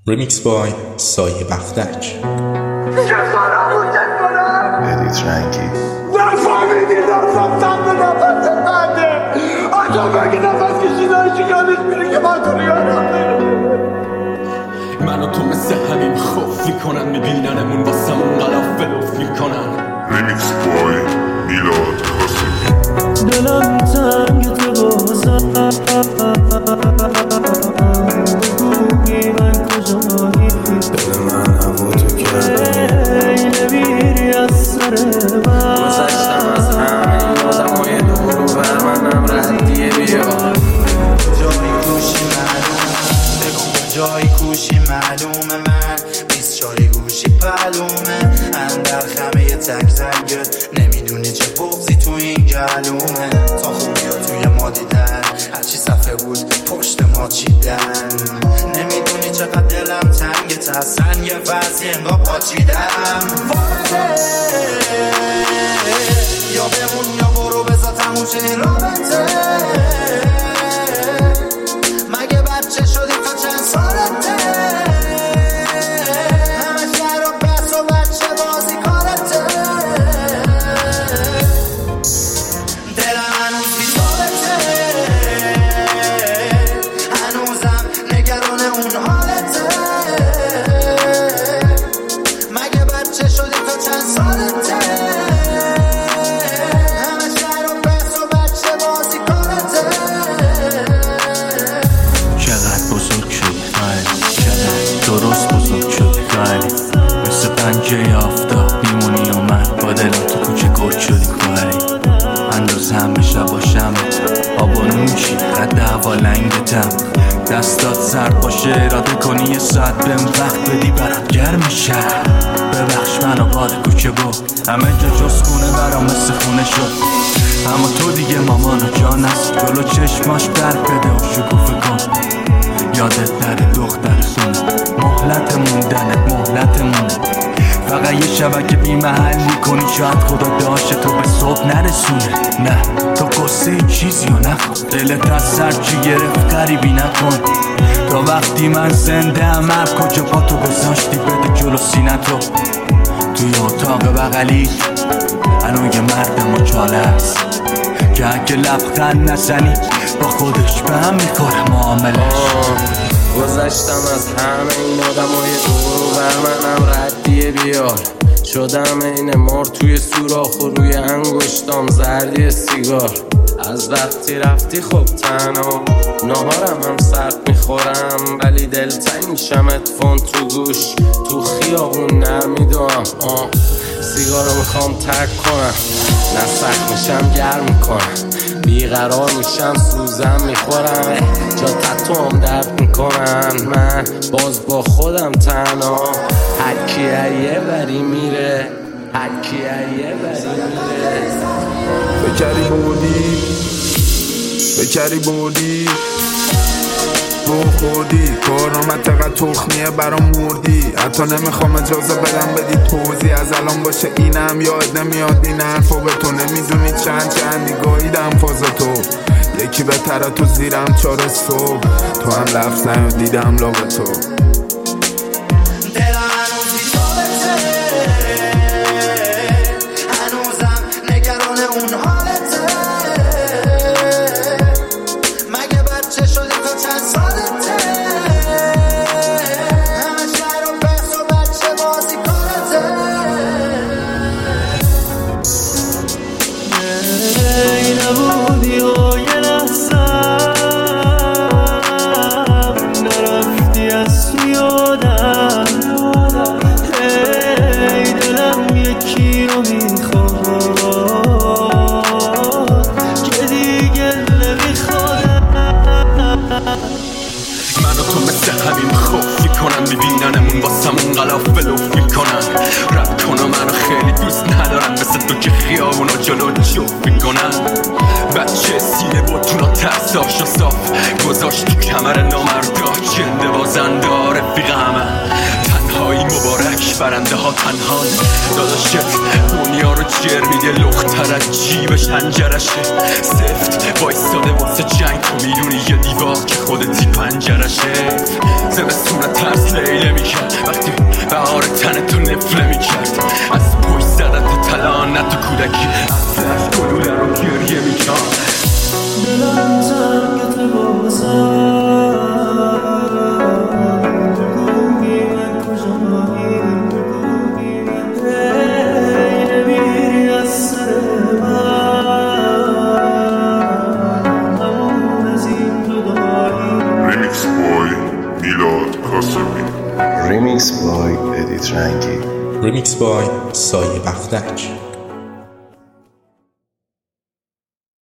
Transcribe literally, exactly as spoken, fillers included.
ریمیکس بای سایه بختک. ادیت رنگی نفهمیدی نفسم تن به نفس بنده آجا بگی نفس کشیدنش یادش میره که من تو رو یادم میره. من و تو مثل همین خوف میکنن، میبیننمون واسمون غلاف بلوف میکنن. ریمیکس بای میلاد قاسمی. دلم تنگ تو بازم بگوی من کجایی، دل من هوا تو کردم نمیری از سر من. گذشتم از همه این آدمای دور و بر منم ردیه بیا جایی کوشی معلومه بگو جایی کوشی معلومه من بیست چاری گوشی پلومه اندر خمه تک تنگت نمیدونی چه بغضی تو این گلومه تا خوبی ها توی ما دیدن هرچی صفحه بود پشت ما چیدن نمیدونی چقدر دلم تنگت هستن یه وضعی انگاه پاچیدم وارده یا بمون یا برو بذار تموم شه این رابطه مگه بچه شدی تا چند سالته همه شهر و بس و بچه بازی کارته دلم هنوز بی ثابته هنوزم نگران اون حالته مگه بچه شدی تا چند سالته درست بزرگ شدی خیلی مثل پنجه آفتاب میمونی و من با دلم تو کوچه گرد شدی خیلی انداز همه شب باشم آب و نوشی قد هوا لنگتم دستات سرد باشه اراده کنی یه ساعت بهم وقت بدی برات گرم شهر ببخش منو باد کوچه بود همه جا جز خونه برام مثل خونه شد اما تو دیگه مامان و جان است جلو چشماش درک بده و شکوفه کن یادت نره دخترتونه مهلت موندنت مهلت مونه فقط یه شبکه بی محلی کنی شاید خدا داشته تو به صبح نرسونه نه تو قصه چیزی و نخون دلت از سر چی گرفت غریبی نکن تا وقتی من زنده ام هر کجا پا تو گذاشتی بده جلو سینتو توی اتاق بغلی هنو یه مرد مچاله هست که اگه لبخند نزنی با خودش به هم میخوره معاملش. گذشتم از همه این آدمای دور و بر منم ردیه بیار شدم این مار توی سوراخ و روی انگشتام زردی سیگار از وقتی رفتی خب تنها نهارم هم سرد میخورم ولی دلتنگ میشم اتفون تو گوش تو خیابون نرمیدم سیگارو میخوام ترک کنم نه سخت میشم گرم میکنم بیقرار میشم سوزم میخورم جا تتو هم درد میکنن من باز با خودم تنها هرکی یه بری میره هرکی یه بری میره بکری بودی بکری بودی رو خوردی کار آمد تقدر تخمیه برام مردی حتی نمیخوام اجازه بدم بدی توضیح از الان باشه اینم یاد نمیاد این حرفا به تو نمیدونی چند چندی گاهیدم فاز تو یکی به تره تو زیرم چار صبح تو هم لفظ نیاد دیدم لاغ تو هنوزم نگران اون حالته مگه بچه شدی تا چند سالته همه شهر و بس و بچه بازی کارته ای نبودی و یه لحظم نرفتی از تو یادم ای دلم یکی رو میخواد که دیگه نمیخوادم من و تو مثل همین خوف میکنن، میبیننمون واسمون غلاف بلوف میکنن. رد کنم منو خیلی دوست ندارن مثل تو که خیابونا جلو جوف میکنن. بچه سینه باتونا ترساش و صاف گذاشت تو کمر نامردا جنده بازنده رفیق همه تنها تنهایی مبارک برنده ها تنها داداشت دنیا رو جر میده لختر از جیبش هنجرشه سفت وایستاده واسه جنگ تو میدونی یه دیوار که خودتی پنجرشه زمستون ترس لیله میکرد وقتی بهار تن تو نفله میکرد از پشت زدت تلانت تو کودکی اصلش گلوله رو گریه میکرد دلم زنگت ریمیکس بای ادیت رنگی ریمیکس بای سایه بختک.